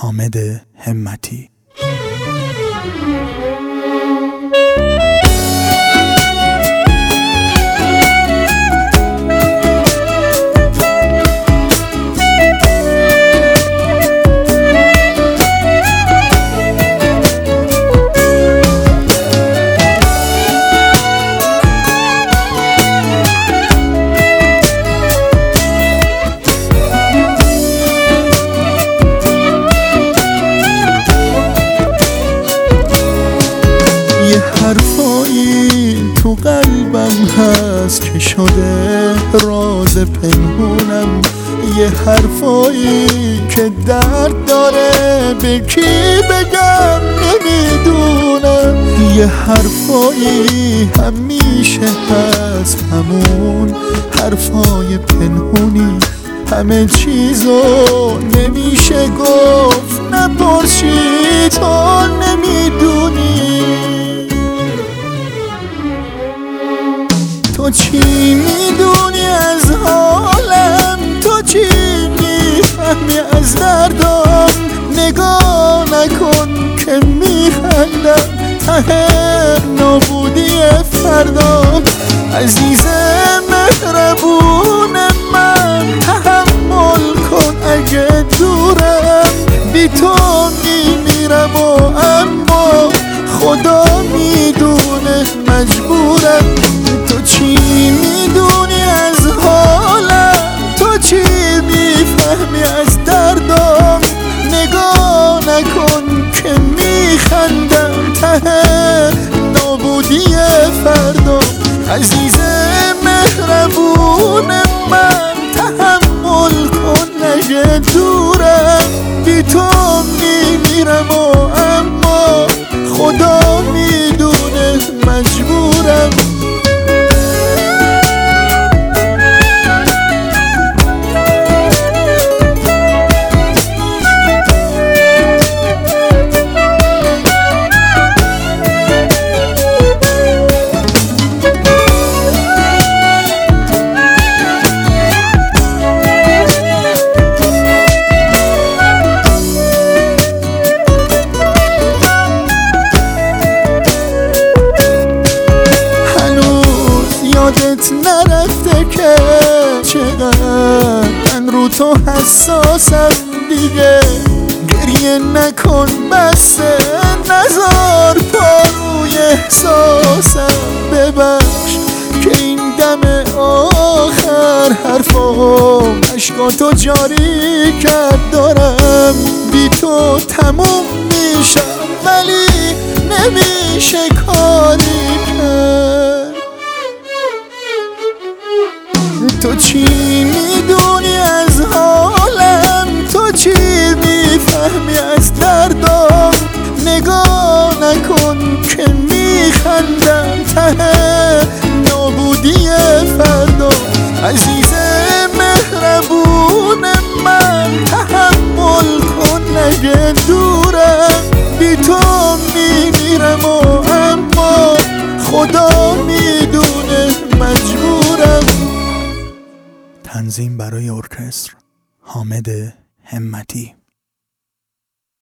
حامد همتی. یه حرفایی تو قلبم هست که شده راز پنهونم، یه حرفایی که درد داره به کی بگم نمیدونم، یه حرفایی همیشه هست همون حرفای پنهونی، همه چیزو نمیشه گفت نپرسی تو نمیدونی. تو چی میدونی از حالم، تو چی میفهمی از دردم، نگاه نکن که میخندم ته نابودی فردا. عزیز مهربون من تحمل کن اگه دورم، بی تو میمیرم و اما خدا میدونه مجبورم. تو چی میدونی از حالم، تو چی میفهمی از دردم، نگاه نکن که میخندم ته نابودی فردا. عزیز مهربون من تحمل کن اگه دورم، بی تو میمیرم و اما خدا میدونه مجبورم. یادت نرفته که چقدر من رو تو حساسم دیگه، گریه نکن بسته نزار پاروی احساسم، ببخش که این دم آخر حرفام عشقاتو جاری کرد دارم، بی تو تموم میشم ولی نمیشه کاری کرد. تو چی میدونی از حالم، تو چی میفهمی از دردم، نگاه نکن که میخندم ته نابودی فردا. عزیز مهربون من تحمل کن اگه دورم، بی تو میمیرم و اما خدا میدونه مجبورم. تنظیم برای ارکستر حامد همتی.